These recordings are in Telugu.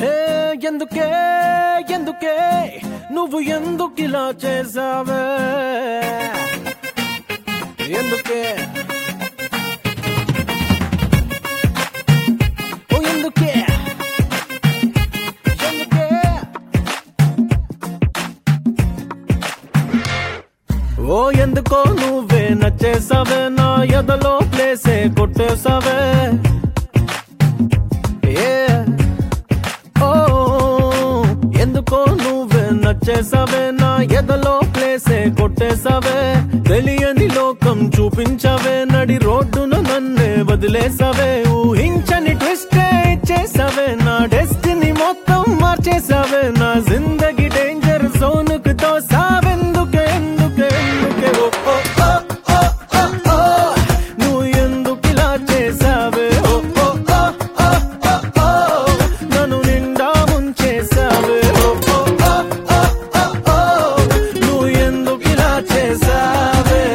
హే ఎందుకే ఎందుకే నువ్వు ఎందుకిలా చేసావే ఎందుకే ఓ ఎందుకే ఎందుకే ఓ ఎందుకో నువ్వే నచ్చేసావే నా ఎదలో ప్లేసే కొట్టేసావే ఎందుకో నువ్వే నచ్చేసావే నా ఎదలో ప్లేసే కొట్టేసావే తెలియని లోకం చూపించావే నడి రోడ్డును నన్నే వదిలేసావే ఊహించని ట్విస్టే ఇచ్చేసావే నా డెస్టినీ మొత్తం మార్చేసావే నా జిందగీ డేంజర్ జోన్కు తోసావెందుకే ఎందుకే ఎందుకే ఓ ఓ ఓ ఓ ఓ నువ్వు ఎందుకిలా చేసావే ఓ ఓ ఓ ఓ ఓ నన్ను నిండా ముంచేసావే ఓ ఓ ఓ ఓ ఓ నువ్వు ఎందుకిలా చేసావే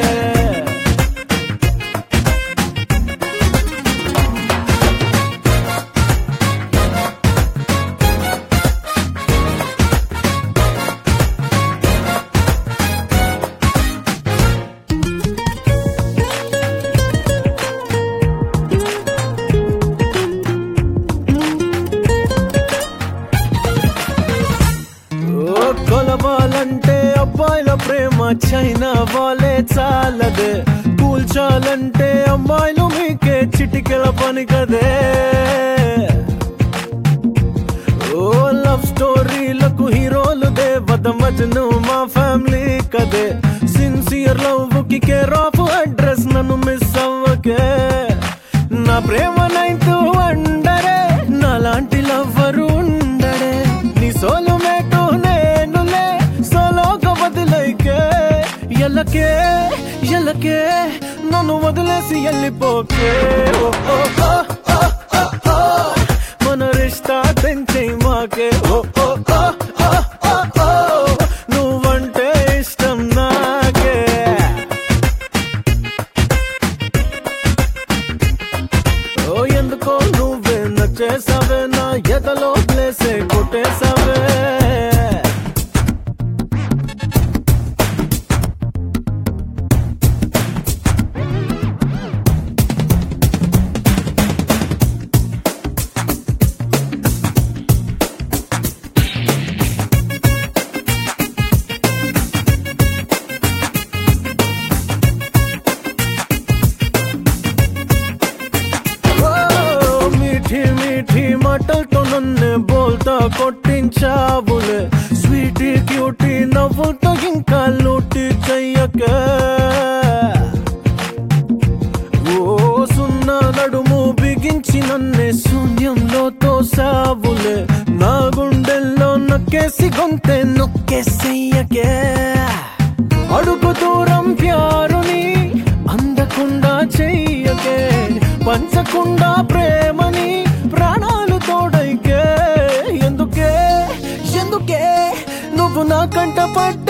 కొలవాలంటే అబ్బాయిల ప్రేమ చైనా వాళ్ళే చాలదే కూల్చాలంటే అమ్మాయిలు మీకే చిటికెల పని కదే ఓ లవ్ స్టోరీలకు హీరోలు దేవత మజ్ను మా ఫ్యామిలీ కదే సిన్సియర్ లవ్ కి కేర్ ఆఫ్ అడ్రస్ నన్ను మిస్ అవ్వకే నా ప్రేమ 9th వండరే నాలాంటి లవ్వరు ఉండడే నీ సోలు మేటు నేనులే సోలోగా వదిలేకే ఎల్లకే ఎల్లకే నన్ను వదిలేసి వెళ్ళిపోకే ఓ ఓ ఓ ఓ ఓ ఓ మన రిష్తా తెంచే మాకే ఓ ఓ ఓ ఓ ఓ ఓ నువ్వంటే ఇష్టం నాకే ఓ ఎందుకో నువ్వే నచ్చేసావే నా ఎదలో ప్లేసే కొట్టేసావే మీఠీ మాటలతో నన్ను బోల్తా కొట్టించావులే స్వీటీ క్యూటీ నవ్వుతో ఇంకా లూటి చెయ్యకే ఓ సున్నా నడుము బిగించి నన్నే శూన్యంలో తోసావులే నా గుండెల్లో నొక్కేసి గొంతే నొక్కేసెయ్యకే అడుగు దూరం ప్యారుని అందకుండా చెయ్యకే పంచకుండా ప్రేమని ప్రాణాలు తోడైకే ఎందుకే ఎందుకే నువ్వు నా కంట పడ్డ